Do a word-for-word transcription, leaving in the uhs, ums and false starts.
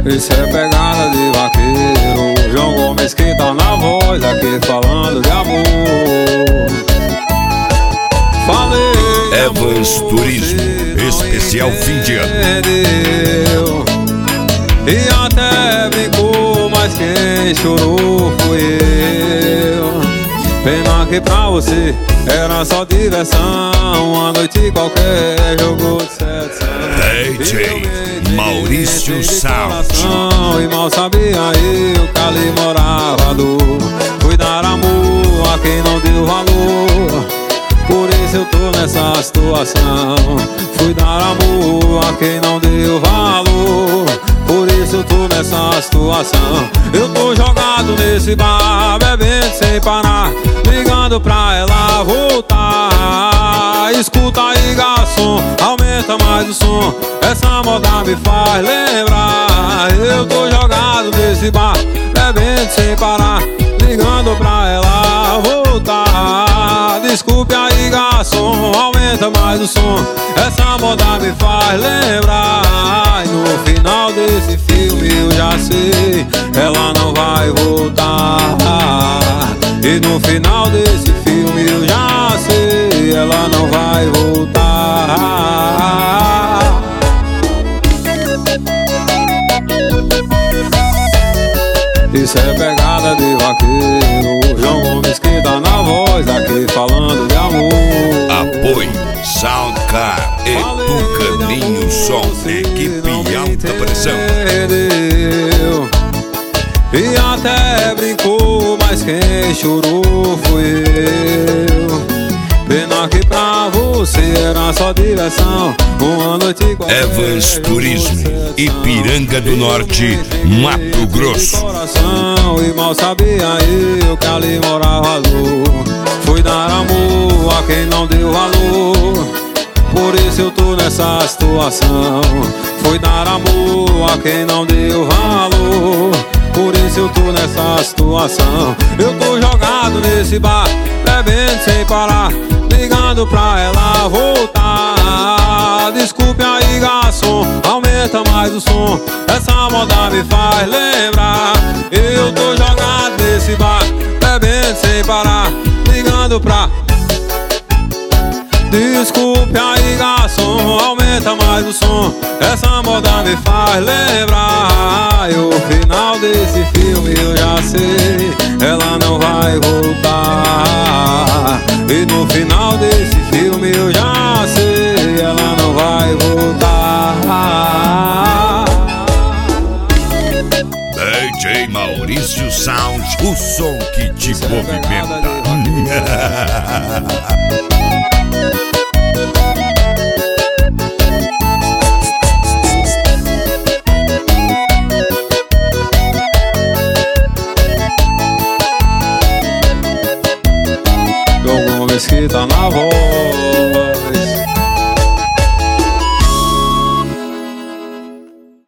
Isso é pegada de vaqueiro. João Gomes que tá na voz aqui falando de amor. Falei Evans Turismo, especial fim de ano. E até brincou, mas quem chorou foi eu. Pena que pra você era só diversão. Uma noite qualquer jogou de seção. D J Maurício Sound. E mal sabia eu que ali morava dor. Fui dar amor a quem não deu valor. Por isso eu tô nessa situação. Fui dar amor a quem não deu valor. Por isso eu tô nessa situação. Eu tô jogado nesse bar, bebendo sem parar, ligando pra ela voltar. Escuta aí, garçom, aumenta mais o som. Essa moda me faz lembrar. Eu tô jogado nesse bar, bebendo sem parar, ligando pra ela voltar. Desculpe aí, garçom, aumenta mais o som. Essa moda me faz lembrar. E no final desse filme eu já sei, ela não vai voltar. E no final desse filme eu já sei, ela não vai voltar. Isso é pegada de vaqueiro. João Gomes que tá na voz aqui falando de amor. Apoio Soundcar e Tucaninho Som, equipe alta pressão. E até brincou, mas quem chorou foi eu. Pena que pra você era só diversão. Uma noite qualquer. Evans Turismo, Ipiranga do Norte, Mato Grosso. E mal sabia eu que ali morava dor. Fui dar amor a quem não deu valor. Por isso eu tô nessa situação. Fui dar amor a quem não deu valor. Por isso eu tô nessa situação. Eu tô jogado nesse bar, bebendo sem parar, ligando pra ela voltar. Desculpe aí, garçom, aumenta mais o som. Essa moda me faz lembrar. Eu tô jogado nesse bar, bebendo sem parar, ligando pra... Desculpe aí, garçom, aumenta mais o som. Essa moda me faz lembrar. E o final desse filme eu já sei, ela não vai voltar. E no final desse filme eu já sei, ela não vai voltar. D J Maurício Sound, o som que te movimenta. João Gomes que tá na voz.